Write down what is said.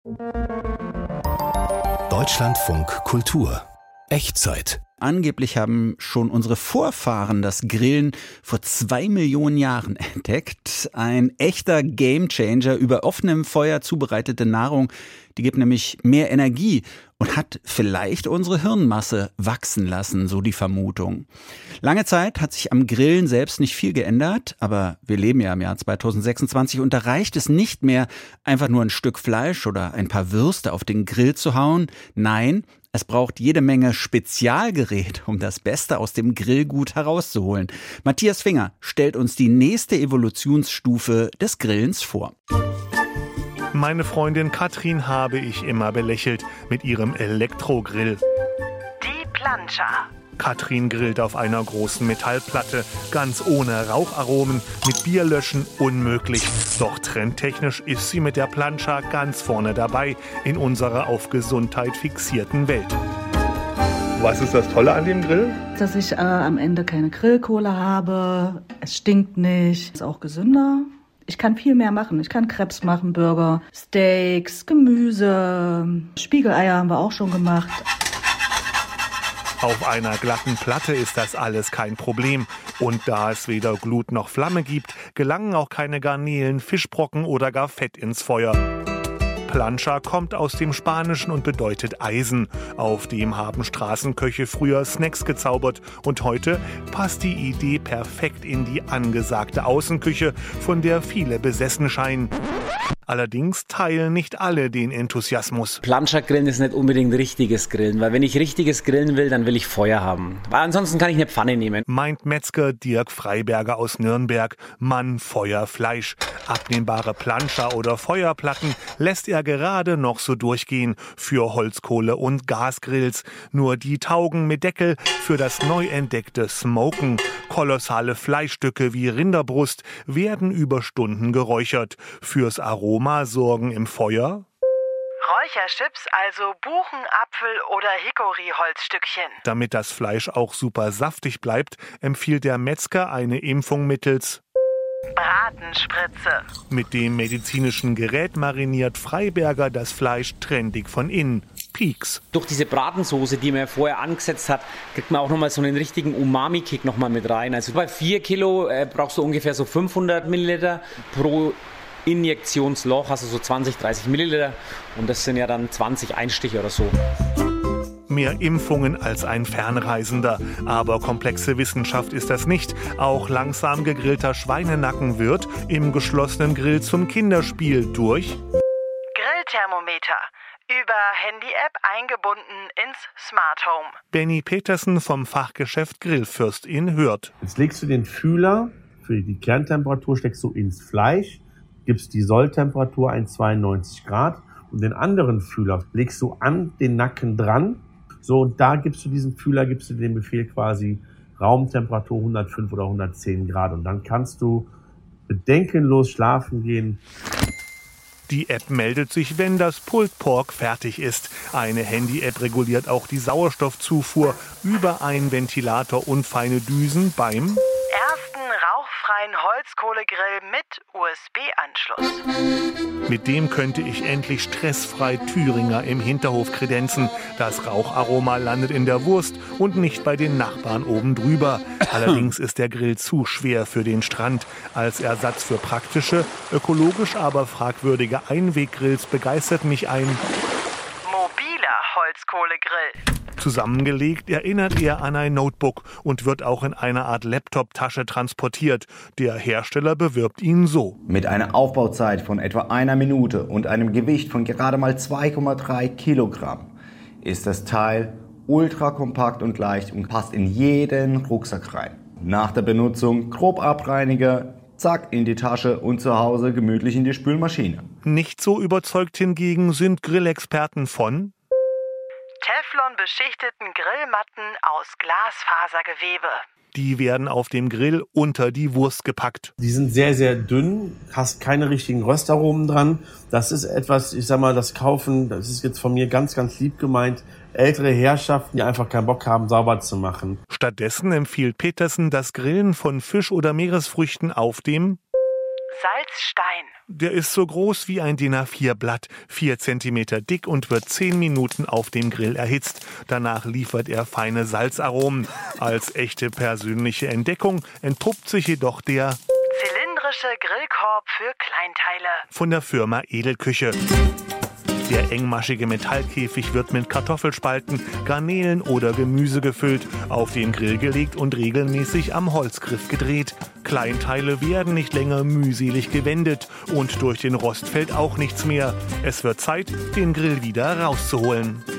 Deutschlandfunk Kultur. Echtzeit. Angeblich haben schon unsere Vorfahren das Grillen vor 2 Millionen Jahren entdeckt. Ein echter Gamechanger. Über offenem Feuer zubereitete Nahrung, die gibt nämlich mehr Energie und hat vielleicht unsere Hirnmasse wachsen lassen, so die Vermutung. Lange Zeit hat sich am Grillen selbst nicht viel geändert, aber wir leben ja im Jahr 2026 und da reicht es nicht mehr, einfach nur ein Stück Fleisch oder ein paar Würste auf den Grill zu hauen. Nein, es braucht jede Menge Spezialgerät, um das Beste aus dem Grillgut herauszuholen. Matthias Finger stellt uns die nächste Evolutionsstufe des Grillens vor. Meine Freundin Katrin habe ich immer belächelt mit ihrem Elektrogrill. Die Plancha. Katrin grillt auf einer großen Metallplatte, ganz ohne Raucharomen, mit Bierlöschen unmöglich. Doch trendtechnisch ist sie mit der Plancha ganz vorne dabei in unserer auf Gesundheit fixierten Welt. Was ist das Tolle an dem Grill? Dass ich am Ende keine Grillkohle habe, es stinkt nicht, ist auch gesünder. Ich kann viel mehr machen. Ich kann Crepes machen, Burger, Steaks, Gemüse, Spiegeleier haben wir auch schon gemacht. Auf einer glatten Platte ist das alles kein Problem. Und da es weder Glut noch Flamme gibt, gelangen auch keine Garnelen, Fischbrocken oder gar Fett ins Feuer. Plancha kommt aus dem Spanischen und bedeutet Eisen. Auf dem haben Straßenköche früher Snacks gezaubert und heute passt die Idee perfekt in die angesagte Außenküche, von der viele besessen scheinen. Allerdings teilen nicht alle den Enthusiasmus. Plancha-Grillen ist nicht unbedingt richtiges Grillen, weil wenn ich richtiges Grillen will, dann will ich Feuer haben. Weil ansonsten kann ich eine Pfanne nehmen. Meint Metzger Dirk Freiberger aus Nürnberg. Mann, Feuer, Fleisch. Abnehmbare Plancha oder Feuerplatten lässt er gerade noch so durchgehen für Holzkohle- und Gasgrills. Nur die taugen mit Deckel für das neu entdeckte Smoken. Kolossale Fleischstücke wie Rinderbrust werden über Stunden geräuchert. Fürs Aroma sorgen im Feuer Räucherchips, also Buchen, Apfel oder Hickory-Holzstückchen. Damit das Fleisch auch super saftig bleibt, empfiehlt der Metzger eine Impfung mittels Bratenspritze. Mit dem medizinischen Gerät mariniert Freiberger das Fleisch trendig von innen. Pieks. Durch diese Bratensoße, die man vorher angesetzt hat, kriegt man auch nochmal so einen richtigen Umami-Kick nochmal mit rein. Also bei 4 Kilo brauchst du ungefähr so 500 Milliliter pro Injektionsloch, also so 20, 30 Milliliter. Und das sind ja dann 20 Einstiche oder so. Mehr Impfungen als ein Fernreisender. Aber komplexe Wissenschaft ist das nicht. Auch langsam gegrillter Schweinenacken wird im geschlossenen Grill zum Kinderspiel durch Grillthermometer. Über Handy-App eingebunden ins Smart Home. Benny Petersen vom Fachgeschäft Grillfürst in Hürth. Jetzt legst du den Fühler für die Kerntemperatur, steckst du ins Fleisch, gibst die Solltemperatur ein 92 Grad und den anderen Fühler legst du an den Nacken dran. So, und da gibst du den Befehl quasi Raumtemperatur 105 oder 110 Grad und dann kannst du bedenkenlos schlafen gehen. Die App meldet sich, wenn das Pulled Pork fertig ist. Eine Handy-App reguliert auch die Sauerstoffzufuhr über einen Ventilator und feine Düsen beim ersten rauchfreien Holzkohlegrill mit USB-Anschluss. Mit dem könnte ich endlich stressfrei Thüringer im Hinterhof kredenzen. Das Raucharoma landet in der Wurst und nicht bei den Nachbarn oben drüber. Allerdings ist der Grill zu schwer für den Strand. Als Ersatz für praktische, ökologisch aber fragwürdige Einweggrills begeistert mich ein Mobiler Holzkohlegrill. Zusammengelegt erinnert er an ein Notebook und wird auch in einer Art Laptop-Tasche transportiert. Der Hersteller bewirbt ihn so. Mit einer Aufbauzeit von etwa 1 Minute und einem Gewicht von gerade mal 2,3 Kilogramm ist das Teil ultra kompakt und leicht und passt in jeden Rucksack rein. Nach der Benutzung grob Abreiniger, zack in die Tasche und zu Hause gemütlich in die Spülmaschine. Nicht so überzeugt hingegen sind Grillexperten von Teflon-beschichteten Grillmatten aus Glasfasergewebe. Die werden auf dem Grill unter die Wurst gepackt. Die sind sehr, sehr dünn, hast keine richtigen Röstaromen dran. Das ist etwas, ich sag mal, das ist jetzt von mir ganz, ganz lieb gemeint, ältere Herrschaften, die einfach keinen Bock haben, sauber zu machen. Stattdessen empfiehlt Petersen das Grillen von Fisch oder Meeresfrüchten auf dem Salzstein. Der ist so groß wie ein DIN A4-Blatt, 4 Zentimeter dick und wird 10 Minuten auf dem Grill erhitzt. Danach liefert er feine Salzaromen. Als echte persönliche Entdeckung entpuppt sich jedoch der Zylindrische Grillkorb für Kleinteile von der Firma Edelküche. Der engmaschige Metallkäfig wird mit Kartoffelspalten, Garnelen oder Gemüse gefüllt, auf den Grill gelegt und regelmäßig am Holzgriff gedreht. Kleinteile werden nicht länger mühselig gewendet und durch den Rost fällt auch nichts mehr. Es wird Zeit, den Grill wieder rauszuholen.